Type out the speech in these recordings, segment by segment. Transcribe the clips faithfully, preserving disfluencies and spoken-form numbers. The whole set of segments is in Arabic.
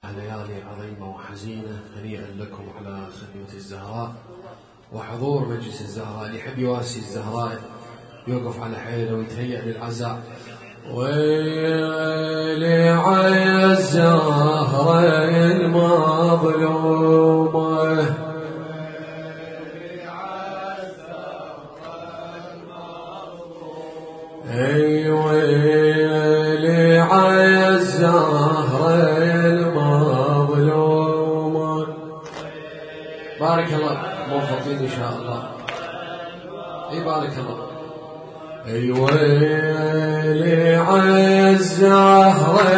ليالي عظيمة وحزينة، هنيئا لكم على خدمة الزهراء وحضور مجلس الزهراء. اللي يحب يواسي الزهراء يوقف على حيله ويتهيأ للعزاء. ويلي على الزهرة المظلومة، اي ويلي على الزهرة المظلومة. بارك الله، موفقين ان شاء الله. اي بارك الله. اي ويلي على الزهرة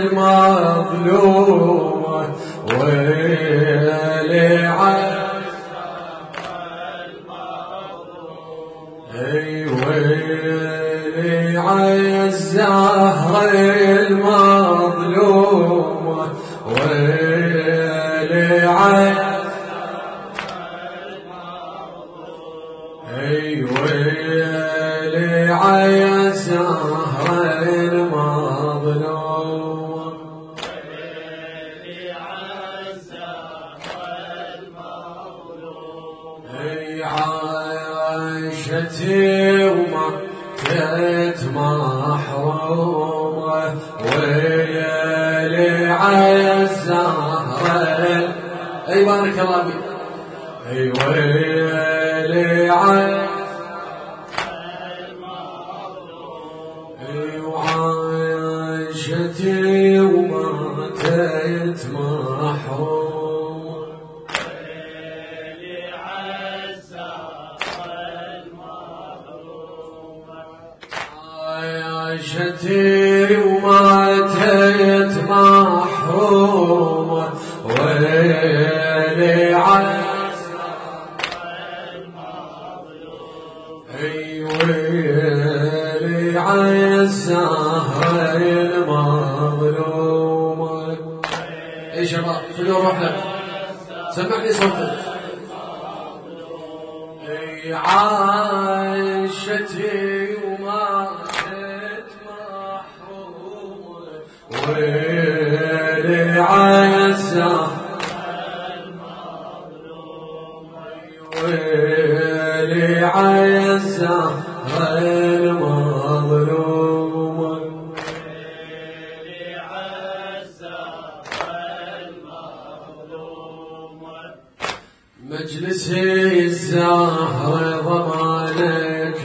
المظلومة، ويلي على اي ويلي على الزهرة المظلومة، ويلي على اي ويلي على الزهرة المظلومة، ويلي على الزهرة المظلومة. اي عاشتي وماتت محرومة، ويلي على الزهرة. اي بارك الله بك. اي ويلي على اي وعاشتي وماتت محرومة، ويلي على الزهرة المظلومة. عاشتي وماتت محرومة، ويلي على اي ويلي على الزهرة المظلومة. اي شباب خلوا روحنا، سمعني صوتك. اي عاشتي وماتت محرومة، ويلي على الزهرة ويلي على الزهرة المظلومة، ويلي على الزهرة المظلومة. مجلس الزهرة ضمانك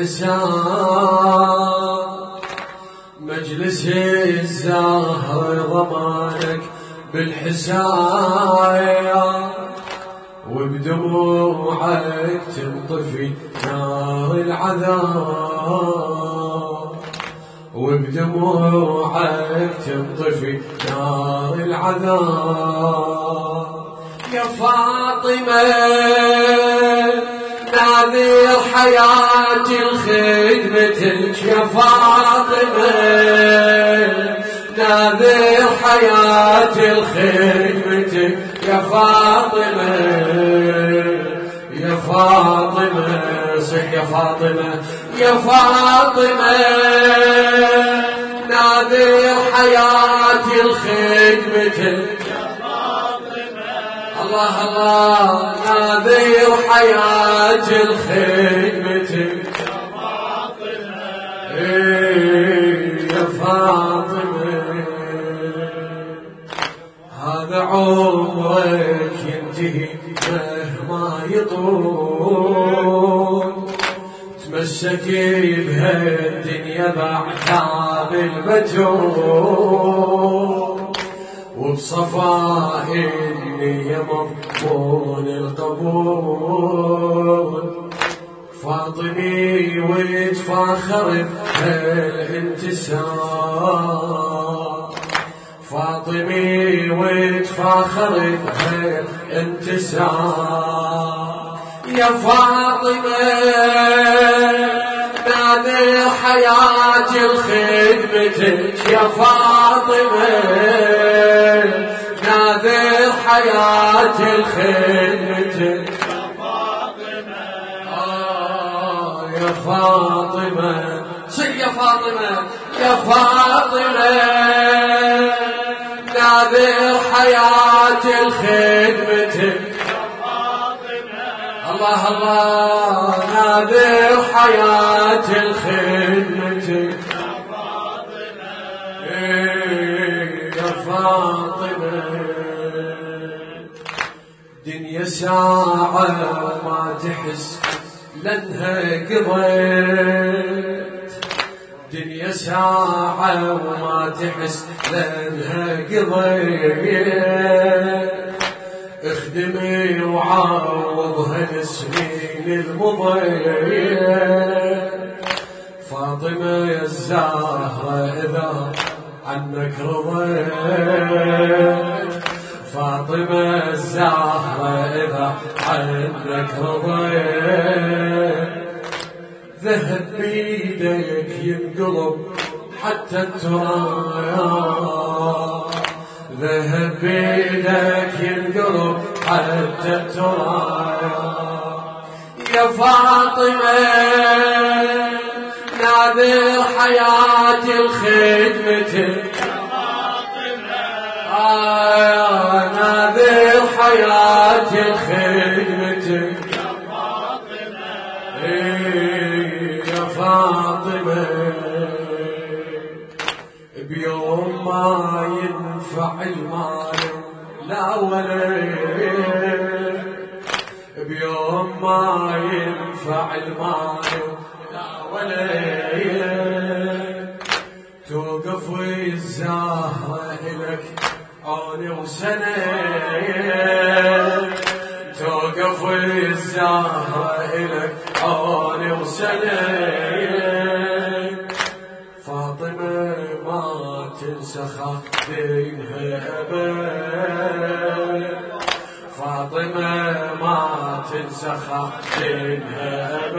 بالحساب، مجلس الزهرة ضمانك بالحساب، وبدموعك تنطفي نار العذاب، وبدموعك تنطفي نار العذاب. يا فاطمة ناذر حياتي لخدمتك، يا فاطمة ناذر حياتي لخدمتك، يا فاطمة يا فاطمة صح يا فاطمة، يا فاطمة ناذر حياتي لخدمتك، يا فاطمة الله الله ناذر حياتي لخدمتك، يا فاطمة يا فاطمة. هذا عمرك ينتهي مهما يطول، تمسكي بهالدنيا بعتاب البتول، وبصفاء النية مضمون القبول. فاطمي وتفاخر بهالانتساب، فاطمي وتفاخر بهالانتساب. يا فاطمة ناذر حياتي لخدمتك، يا فاطمة ناذر حياتي لخدمتك، يا فاطمة آه يا فاطمة صل يا فاطمة، يا فاطمة ناذر حياة الخدمتك الله الله ناذر حياة الخدمتك يا فاطمة دنيا ساعة ما تحس لانها قضيت دنيا ساعة وما تحس لانها قضيت اخدمي وعوضها السنين المضيت فاطمة يا الزهرة إذا عنك رضيت فاطمة الزهرة إذا عنك رضيت ذهب بيدك ينقلب حتى التراب ذهب بيدك ينقلب حتى التراب يا فاطمة ناذر حياة الخدمتك آه ناذر حياة الخدمتك يا فاطمة بيوم ما ينفع المال لا ولد بيوم ما ينفع المال لا ولد توقف الزهرة إلك عوني وسنة توقف الزهرة إلك عوني وسنة فاطمة ما تنسى خاطرها أبد فاطمة ما تنسى خاطرها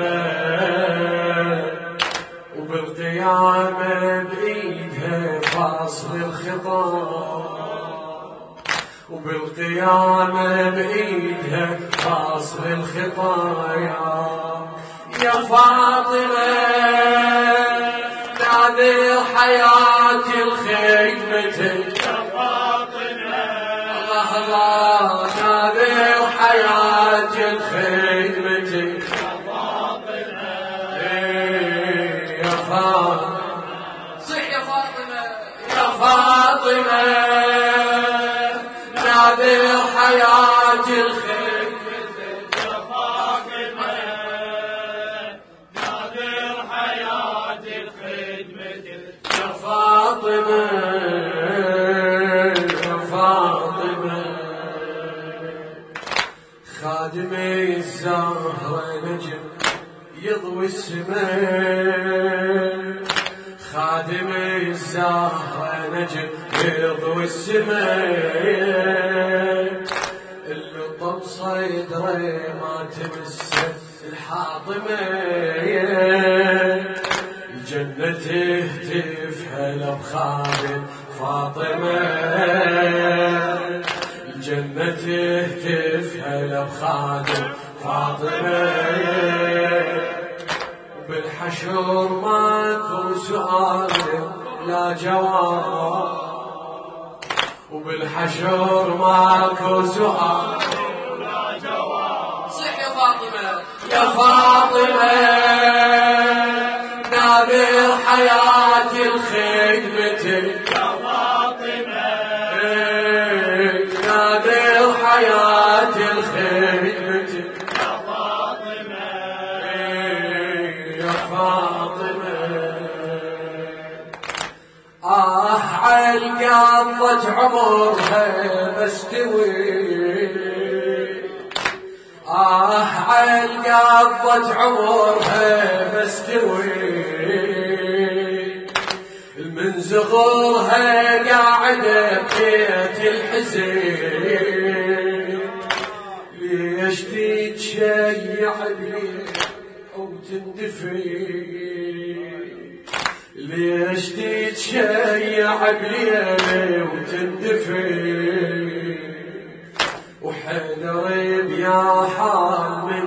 أبد وبالقيامة بإيدها فاصل الخطاب وبالقيامة بإيدها فاصل الخطايا يا فاطمة ناذر حياة الخدمتك يا فاطمة الله الله ناذر حياة الخدمتك يا فاطمة يا فاطمة صح يا فاطمة يا فاطمة ناذر حياة الخدمتك يا فاطمة ناذر حياة الخدمتك يا فاطمة يا فاطمة خادمي الزهرة نجم يضوي السماء خادمي الزهرة نجم يضوي السماء اللطم صيدره ما تمسه الحاطمة الجنة تهتف هلا بخادم فاطمة الجنة تهتف هلا بخادم فاطمة بالحشر ماكو سؤال لا جواب وبالحشر ماكو سؤال لا جواب صح يا فاطمة يا فاطمة ناذر حياة الخدمتك يا فاطمة ناذر حياة الخدمتك يا فاطمة يا فاطمة آه عالقضة عمرها بستوي آه عالقضة عمرها بستوي من صغرها قاعدة ببيت الحزين ليش تتشيع بي أو تندفي ليش تتشيع بليلي وتندفي وحذر بيا حال من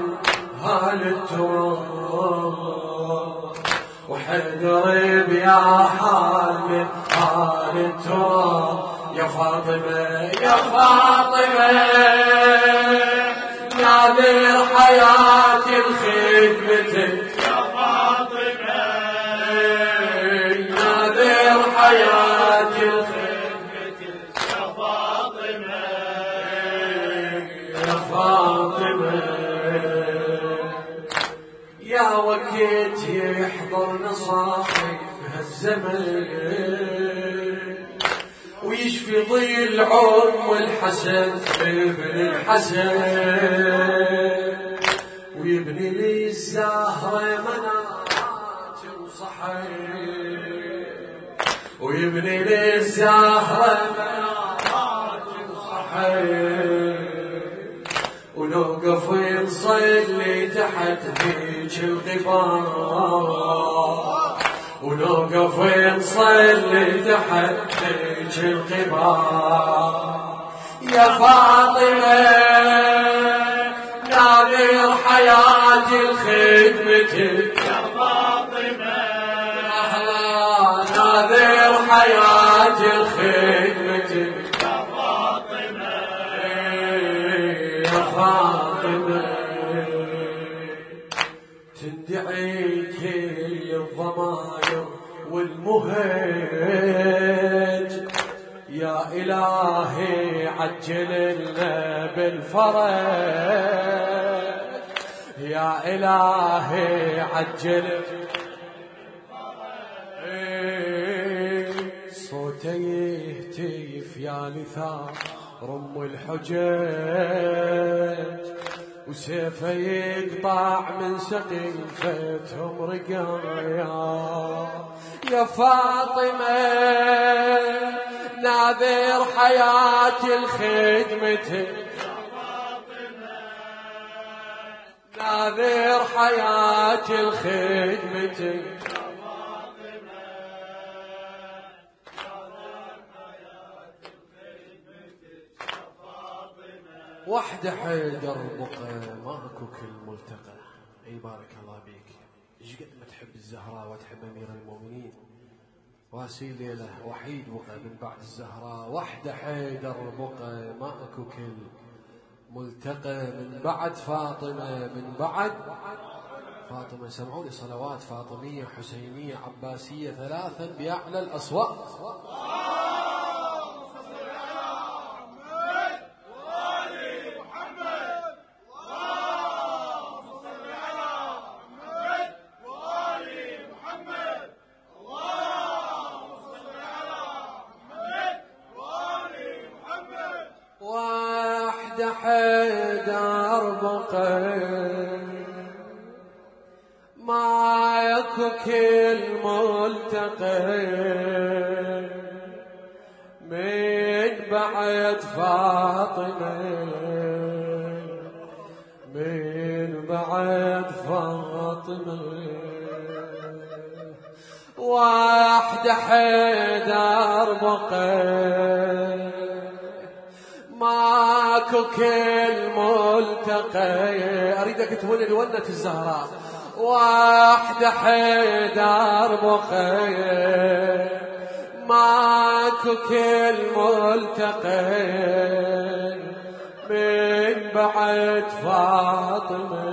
هالتراب وحذر بيا حال من هالتراب يا يا فاطمة يا فاطمة ناظر حياتي لخدمتك يا فاطمة ناظر حياتي لخدمتك يا فاطمة يا فاطمة يا وقت يحضرنا صاحب هالزمن ويشفي ضيل عم الحسن ابن الحسن ويبني لي الزهرة منات وصحن ويبني لي الزهرة منات وصحن ونوقف ونصلي تحت هيج الغبار ونوقف ونصلي تحت هيج الغبار يا فاطمة ناظر حياتي لخدمتك يا فاطمة ناظر حياتي لخدمتك يا فاطمة يا فاطمة تندعي كل الضماير والمهج يا إلهي عجل لنا بالفرج يا إلهي عجل صوتي يهتف يا لثار رم الحجج وسيفه يقطع من سقيفتهم رقايا يا فاطمة ناذر حياتي لخدمتك يا فاطمة ناذر حياتي لخدمتك وحده حيدر بقى ماكو كل ملتقى. اي بارك الله بيك، ايش قد ما تحب الزهراء وتحب امير المؤمنين. واسي ليله وحيد بقى من بعد الزهراء، وحده حيدر بقى ماكو كل ملتقى من بعد فاطمه، من بعد فاطمه. سمعوني صلوات فاطميه حسينيه عباسيه ثلاثا باعلى الاصوات. حيدر بقى معاكو كل ملتقى من بعد فاطمة، من بعد فاطمة. وحده حيدر بقى ماكو كل ملتقى. اريدك تهون الونة الزهراء. وحده حيدر بقى ماكو كل ملتقى من بعد فاطمة،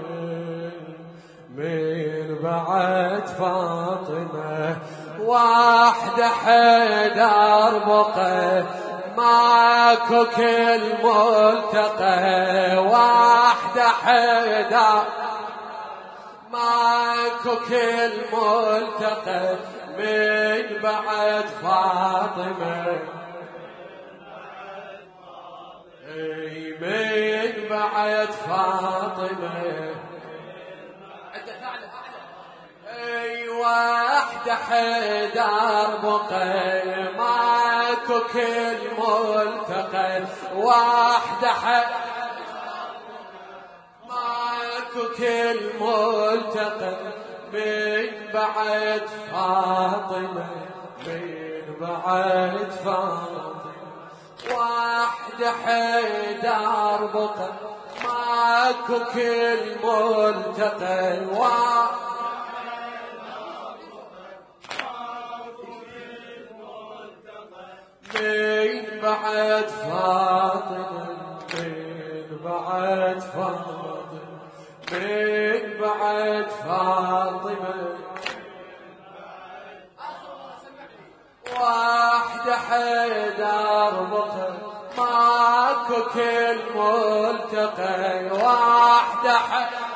من بعد فاطمة. وحده حيدر بقى ماكو كل ملتقى. وحده حيدر ماكو كل ملتقى من بعد فاطمة، اي من بعد فاطمة. اي وحده حيدر بقى ماكو كل ملتقى. وحده حيدر ماكو كل ملتقى من بعد فاطمة، من بعد فاطمة. وحده حيدر بقى ماكو كل ملتقى. من بعد فاطمة من بعد فاطمة من بعد فاطمة واحدة حيدر بقى ماكو كل ملتقى واحدة حيدر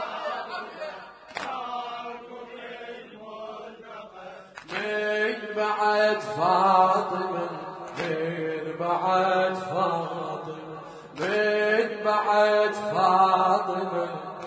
من بعد فاطمة من بعد فاطمة من بعد فاطمة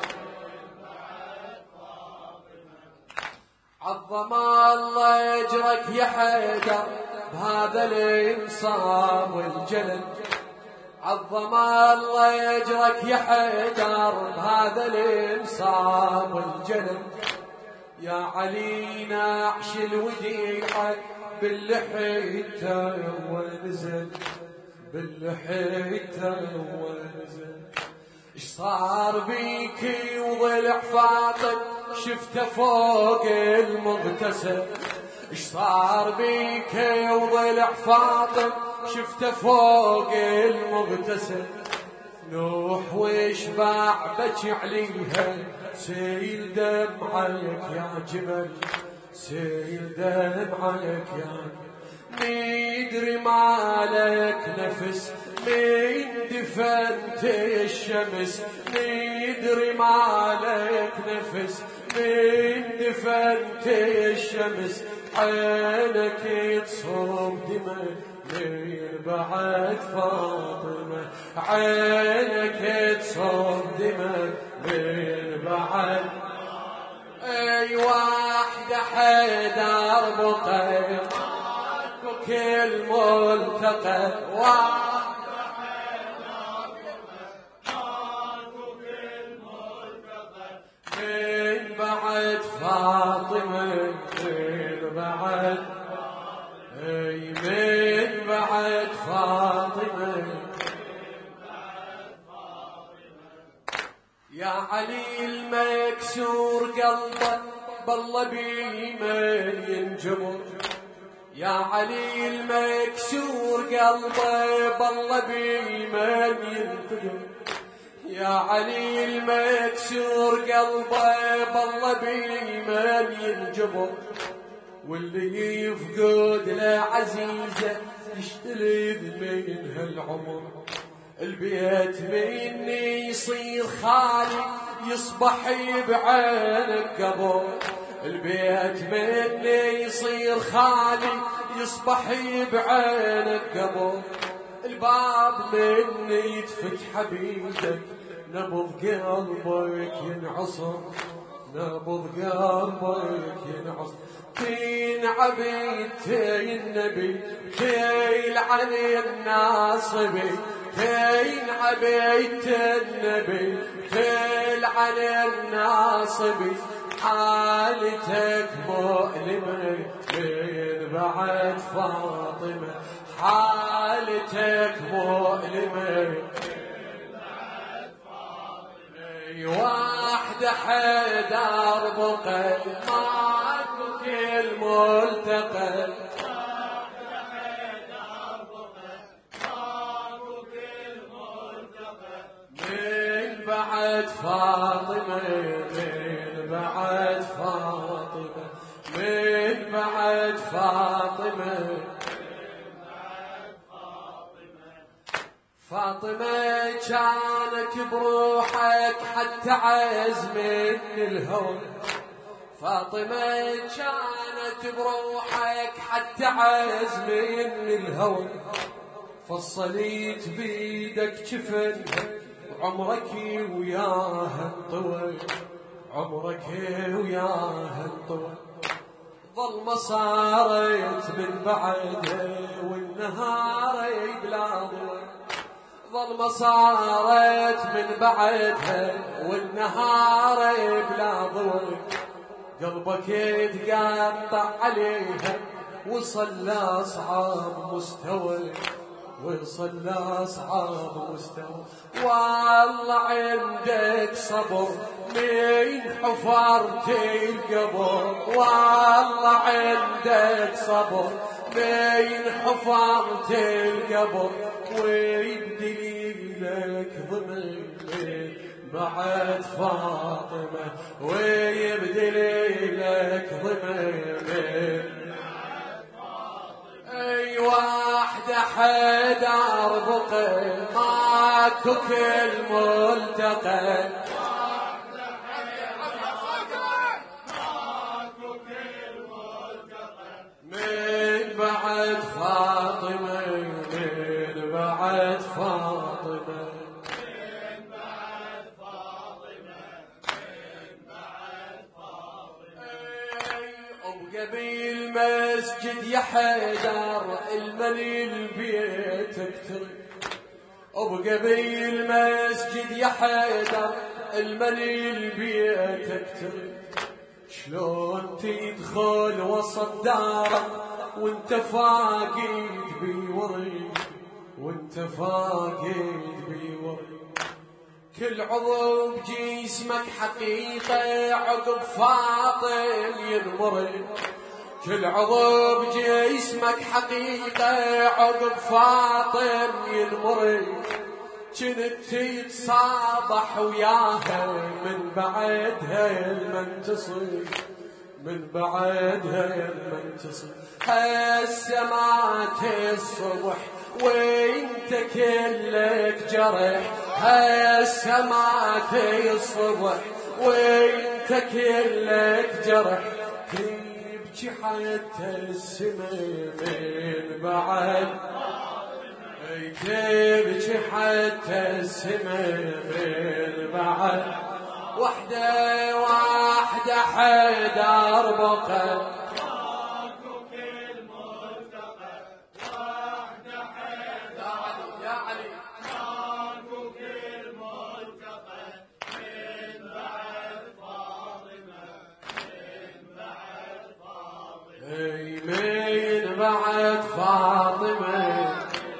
عظم الله يجرك يا حيدر بهذا الانصاب والجلل عظم الله يجرك يا حيدر بهذا الانصاب والجلل يا علي نعش الوديعة باللحيته ونزل باللحيته ونزل اش صار بيكي وضلع فاطم شفته فوق المغتسل اش صار بيكي وضلع فاطم شفته فوق المغتسل نوح واشبع بكي عليها سيل دمعك يا جبل سيل دمعك يا ميدري مالك نفس من دفنت الشمس ميدري مالك نفس من دفنت الشمس عينك تصب دمع من بعد فاطمة عينك تصب دمع من بعد اي واحدة حيدر بقى كل ملتقى واحدة حيدر كل ملتقى من بعد فاطمة من بعد اي من بعد فاطمة يا علي المكسور قلبه بالله بيمن ينجبر يا علي المكسور قلبه بالله بيمن ينفجر يا علي المكسور قلبه بالله بيمن ينجبر واللي يفقد له عزيزه يشتري من هالعمر البيت مني يصير خالي يصبح بعينك قبر البيت مني يصير خالي يصبح بعينك قبر الباب مني يتفتح بيدك نبض قلبك ينعصر نبض قلبك ينعصر تين عبيد تين النبي تين عن الناصبي تين عبيد النبي تين عن الناصبي حالتك مؤلمة من بعد فاطمة حالتك مؤلمة من بعد فاطمة واحدة حيدر بقى ماكو كل ملتقى واحدة حيدر بقى ماكو كل ملتقى من بعد فاطمة بعد فاطمة من بعد فاطمة فاطمة كانت بروحك حتى عزم من الهوى فاطمة كانت بروحك حتى عزم من الهوى فصليت بيدك جفنها عمرك وياها انطوى عمرك وياها انطوى ظل ما صارت من بعدها والنهار بلا ضوء ظل ما صارت من بعدها والنهار بلا ضوء قلبك يتقطع عليها وصل لأصعب مستوى وصل لأصعب مستوى والله عندك صبر من حفرت القبر والله عندك صبر بين حفرت القبر ويبدلي لك ضمن بعد فاطمة ويبدلي لك ضمن اي واحدة حدار بقى ماكو كل ملتقى من بعد فاطمة من بعد فاطمة من بعد فاطمة من بعد فاطمة وبقبيل مسجد يا حيدر المليل بيتك ترك وبقبيل مسجد يا حيدر المليل بيتك ترك شلون تدخل وسط دارك وانت فاقد بوري وانت فاقد بوري كل عضو بجسمك حقيقة عقب فاطم ينمري كل عضو بجسمك حقيقة عقب فاطم ينمري كنت تتصابح وياها من بعدها المنتصر من بعدها المنتصر هسه مات الصبح وانت كلك جرح هسه مات الصبح وانت كلك جرح تبكي حتى السماء من بعد تبكي حتى السماء من بعد وحده واحده حيدر بقى ماكو كل ملتقى وحده حيدر يا علي ماكو كل ملتقى من بعد فاطمه من بعد فاطمه اي من بعد فاطمه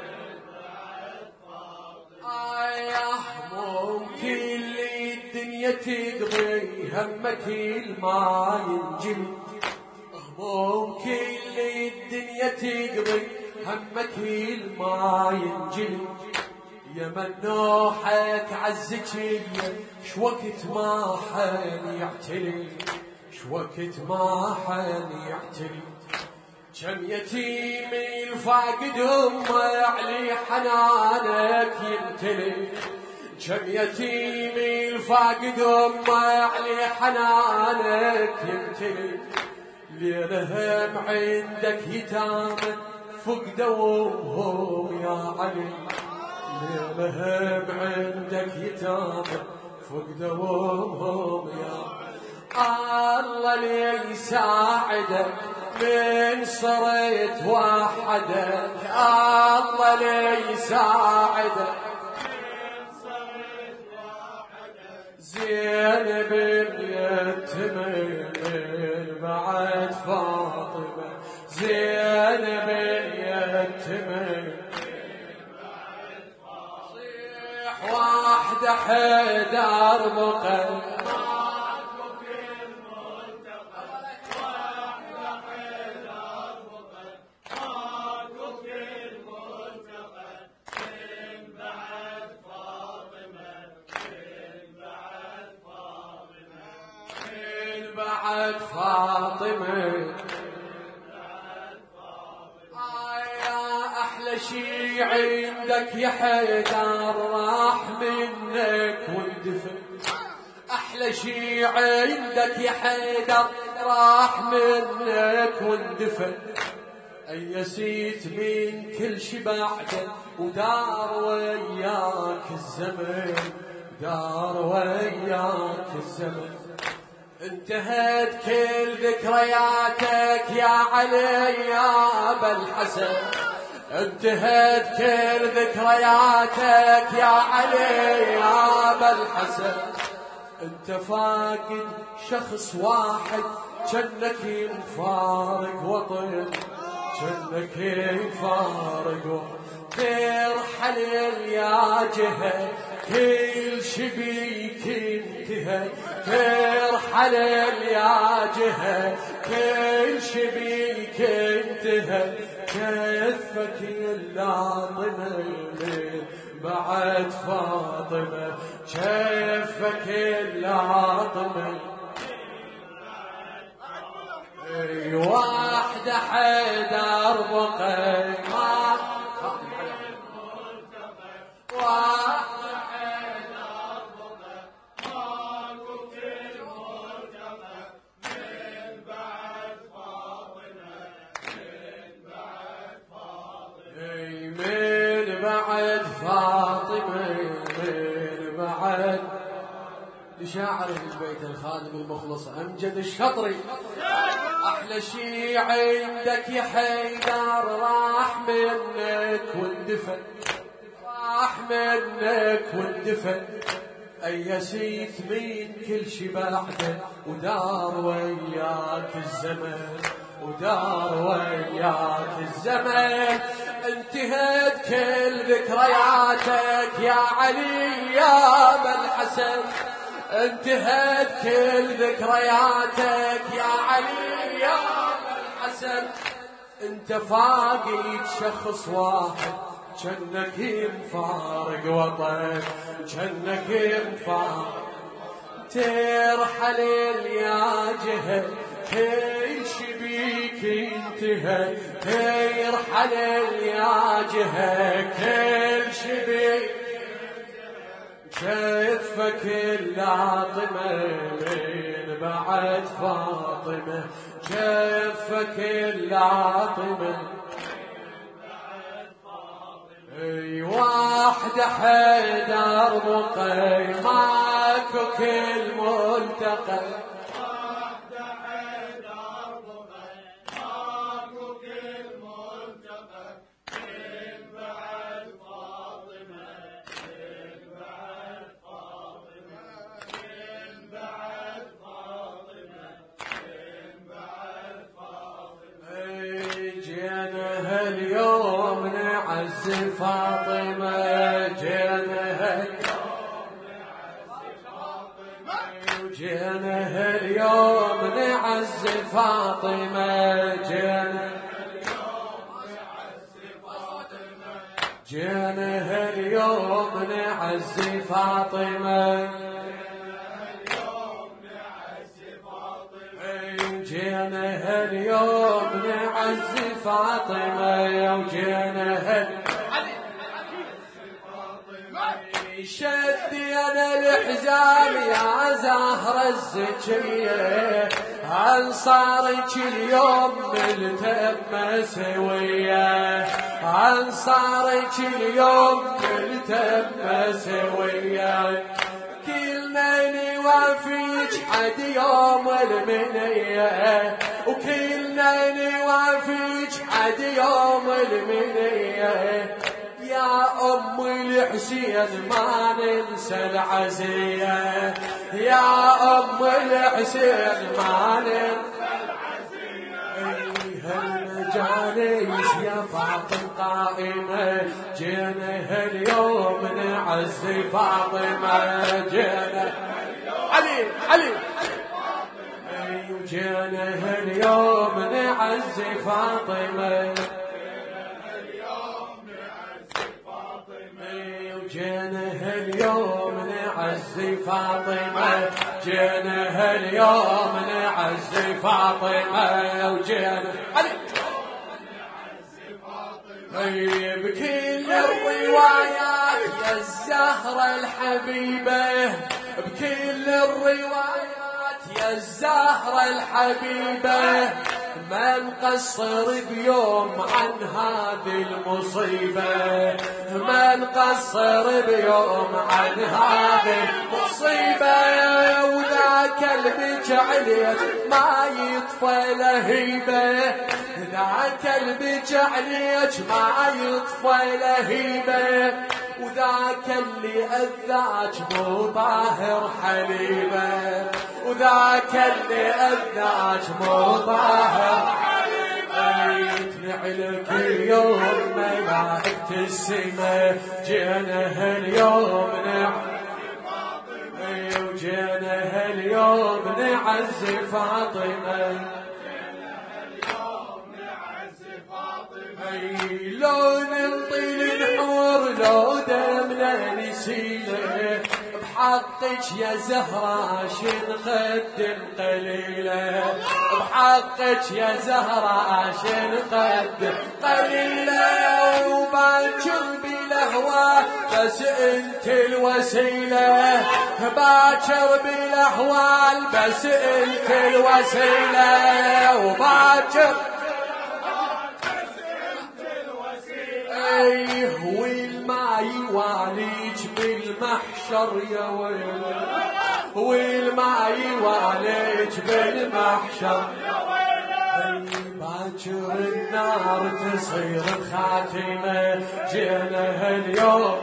تقضي همك ما ينجلي هموم كل الدنيا تقضي همك ما ينجلي يا من نوحك عالزكية شوقت ما حن يعتلي شوقت ما حن يعتلي كم يتيم الفاقد امه علي حنانك يمتلي كم يتيم الفاقد امه علي حنانك يمتلي ليلهم عندك يتامى فقدوهم يا علي ليلهم عندك يتامى فقدوهم يا الله لي يساعدك من صرت وحدك الله لي يساعدك زينب اليتيمة من بعد فاطمة زينب اليتيمة من بعد فاطمة صيح واحدة حيدر بقى بعد فاطمة يا أحلى شي عندك يا حيدر راح منك واندفن أحلى شي عندك يا حيدر راح منك واندفن أيسيت من كل شي بعده ودار وياك الزمن دار وياك الزمن انتهت كل ذكرياتك يا علي يا ابا الحسن انتهت كل ذكرياتك يا علي يا ابا الحسن انت فاقد شخص واحد جنك مفارق وطن جنك مفارق وطن ترحل يا جهة كل شبيك انتهى ترحل يا جهة كل شبيك انتهى كفك اللاطمة من بعد فاطمة كفك اللاطمة واحدة حيدر بقي ما واحدة حيدر بقي ماكو كل مرتبة من بعد فاطمة من بعد فاطمة من بعد فاطمة من بعد لشاعر البيت الخادم المخلص أمجد الشطري أحلى شي عندك يا حيدر راح منك واندفن راح منك واندفن أي سيف من كل شي بعده ودار وياك الزمن ودار وياك الزمن انتهت كل ذكرياتك يا علي يا ابا الحسن انتهت كل ذكرياتك يا علي يا ابا الحسن انت فاقد شخص واحد جنك ينفارق وطن جنك ينفارق ترحل يا جهل كل شبيك انتهى ترحل يا جهل كل شبيك كفك اللاطمة من بعد فاطمة كفك اللاطمة اي واحدة حيدر بقي ماكو كل ملتقى واحدة حيدر بقي ماكو كل ملتقى من بعد فاطمة من بعد فاطمة من بعد فاطمة من بعد فاطمة جينا هاليوم نعز فاطمة جينا هاليوم نعز فاطمة جينا هاليوم نعز فاطمة جينا جينا هاليوم نعز فاطمة جينا هاليوم نعز فاطمة وجينا هاليوم شدينا الحزام يا زهرة الزكية أنصارك اليوم ملتمة سوية أنصارك اليوم ملتمة سوية كلنا نوافيك حد يوم المنية وكلنا نوافيك حد يوم المنية يا أم الحسين ما ننسى العزية يا أم الحسين ما ننسى العزية هالمجالس يا فاطمة قائمة جينا هاليوم نعز فاطمة جينا علي علي جينا هاليوم نعز فاطمة جينا هاليوم نعز فاطمة جينا هاليوم نعز فاطمة وجينا علي بكل الروايات يا الزهرة الحبيبة بكل الروايات يا الزهرة الحبيبة ما نقصر بيوم عن هذه المصيبة ما نقصر بيوم عن هذه المصيبة وذاك البكي عليك ما يطفى لهيبة ذاك البكي عليك ما يطفى لهيبة وذاك اللي أذاك مو ظاهر حليبة وذاك اللي أذاك مو ظاهر حليبة يطلع لك اليوم ملائكة السما جينا هاليوم نعز فاطمة وجينا هاليوم نعز فاطمة اي لو ننطي النحور لو دمنا نسيله بحقك يا زهرة شنقدم قليلة بحقك يا زهرة شنقدم قليلة وباكر بالأهواء بس انت الوسيلة باكر بالأهوال بس انت الوسيلة وباكر ايه والما يواليك بالمحشر يا ويل والما يواليك بالمحشر باكر النار تصير خاتمة جينا اليوم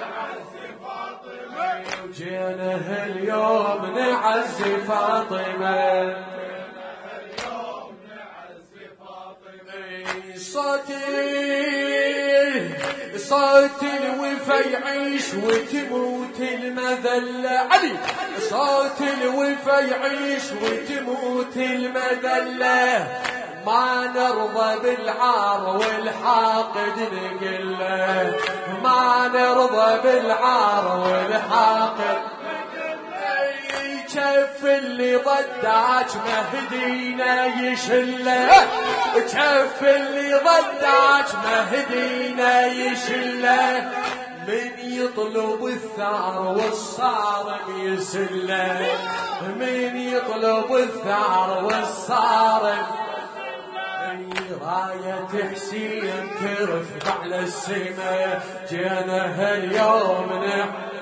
جينا اليوم نعزي فاطمة صوتي صوت الوفا يعيش وتموت المذلة علي صوت الوفا يعيش وتموت المذلة ما نرضى بالعار والحاقد نقله ما نرضى بالعار والحاقد كف اللي ضداك مهدينا يشله كف اللي ضداك مهدينا يشله من يطلب الثار والصارم يسله من يطلب الثار والصارم راية حسين ترفع على السما جينا هاليوم نحن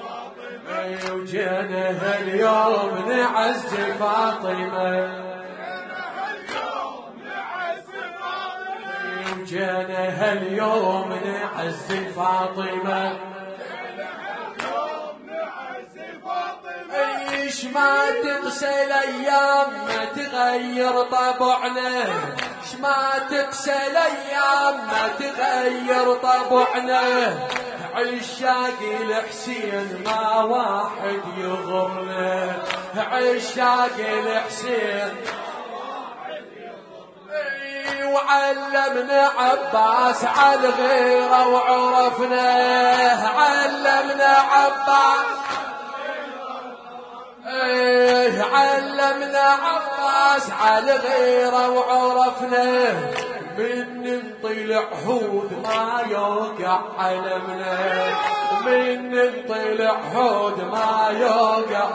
وجينا هاليوم نعزي فاطمة وجينا هاليوم نعزي فاطمة ايش ما تقسى الايام ما تغير طبعنا ايش ما تقسى الايام ما تغير طبعنا عشاق الحسين ما واحد يغرنا عشاق الحسين وعلمنا عباس على غيره وعرفنا علمنا عباس ايه علمنا عباس على غيره وعرفنا من ننطي العهود ما يوقع علمنا من ننطي العهود ما يوقع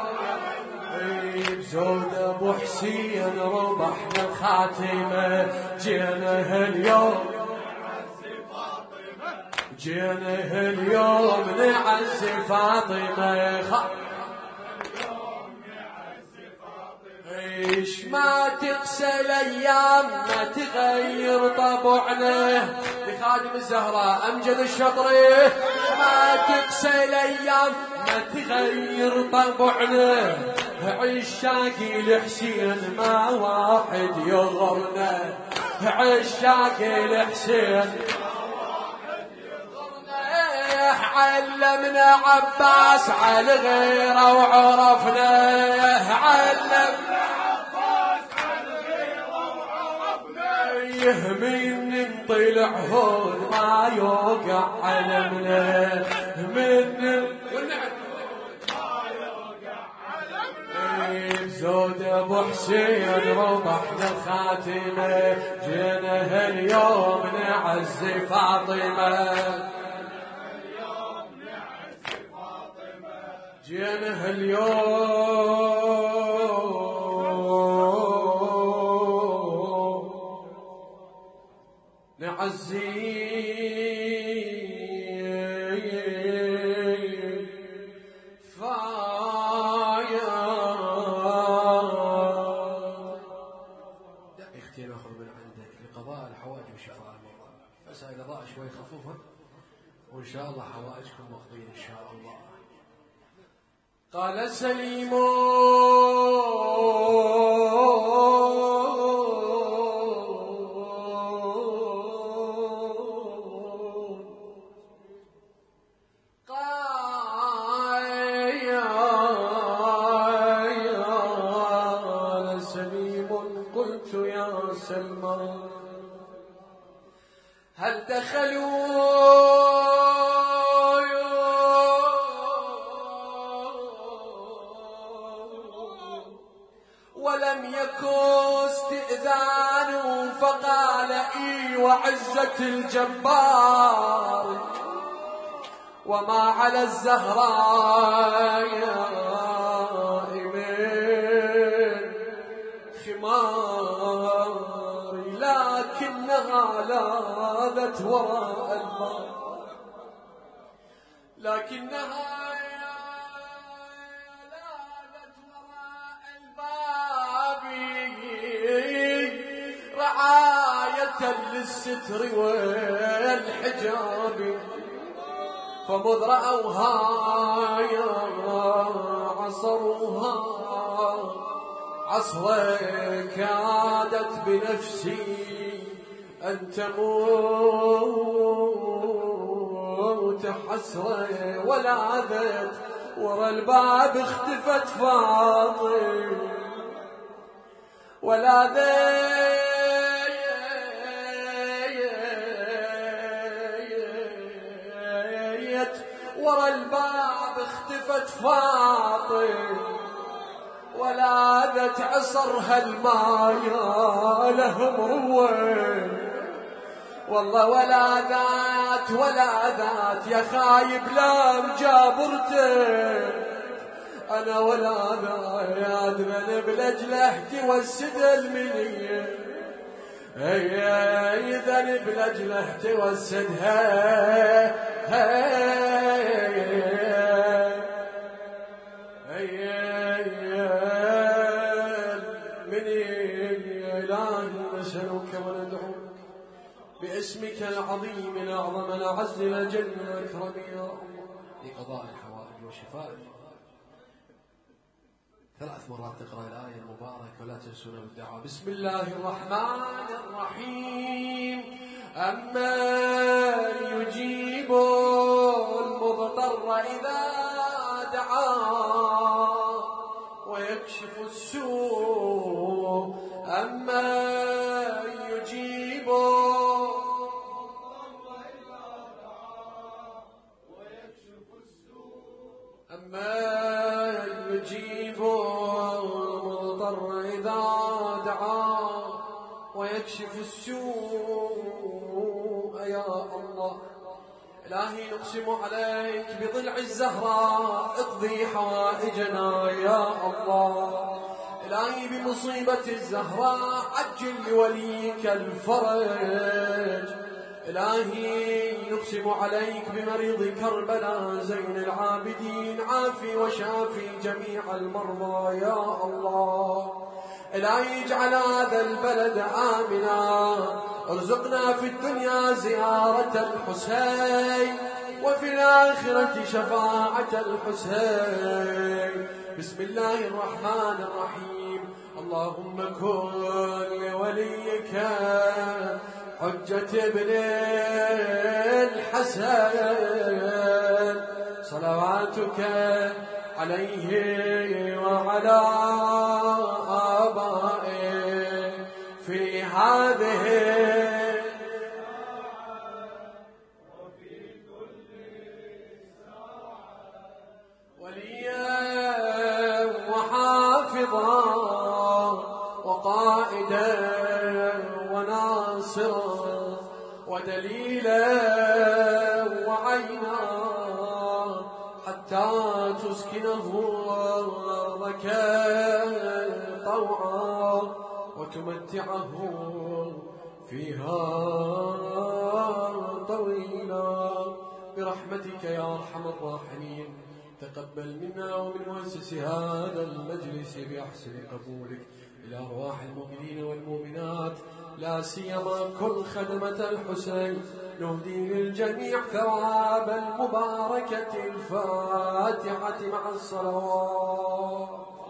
بزود ابو حسين ربحنا الخاتمه جينا هاليوم جينا هاليوم نعزي فاطمه ايش ما تقسى الايام ما تغير طبعنا لخادم الزهراء امجد الشطري ما تقسى الايام ما تغير طبعنا عشاق الحسين ما واحد يغرنا عشاق الحسين علمنا عباس على غيره وعرفنا علمنا عباس على غيره وعرفنا من ننطي العهود ما يوقع علمنا من زود ابو حسين ربحنا الخاتمه جينا هاليوم نعزي فاطمه جينا هاليوم نعزي القضاء شوي خفوفا وإن شاء الله حوائجكم مقضين إن شاء الله. قال سليم قال سليم قلت يا سلمان هل دخلوا ولم يكن استئذان فقال اي وعزة الجبار وما على الزهراء من خمار لكنها لاذت وراء الباب لكنها رعاية للستر والحجاب فمذ رأوها عصروها عصرا كادت بنفسي أن تموت حسرا ولاذت ورا الباب اختفت فاطمة ولاذت ورا الباب اختفت فاطمة ولاذت عصرها المايا لهم روى والله ولاذات ولاذات يا خايب لام جابرتك انا ولاذات من بلجله توسد المنيه هي ذنب لجله توسدها باسمك العظيم الأعظم الأعز الأجل الأكرم يا الله لقضاء الحوائج وشفائك. ثلاث مرات تقرأ الآية المباركة ولا تنسونا بالدعاء. بسم الله الرحمن الرحيم. أما يجيب المضطر إذا دعاه ويكشف السوء أما يجيب أما يجيب المضطر إذا دعاه ويكشف السوء يا الله. إلهي نقسم عليك بضلع الزهراء اقضي حوائجنا يا الله. إلهي بمصيبة الزهراء عجل لوليك الفرج. إلهي نقسم عليك بمريض كربلاء زين العابدين عافي وشافي جميع المرضى يا الله. إلهي اجعل هذا البلد آمنا. ارزقنا في الدنيا زيارة الحسين وفي الآخرة شفاعة الحسين. بسم الله الرحمن الرحيم. اللهم كن لوليك حجة ابن الحسن صلواتك عليه وعلى آبائه في هذه وفي كل ساعة وليا وحافظا وقائدا وناصرا ودليلا وعينا حتى تسكنه أرضك طوعا وتمتعه فيها طويلا برحمتك يا أرحم الراحمين. تقبل منا ومن مؤسس هذا المجلس بأحسن قبولك إلى أرواح المؤمنين والمؤمنات لا سيما كل خدمة الحسين. نهدي للجميع ثواب المباركة الفاتحة مع الصلوات.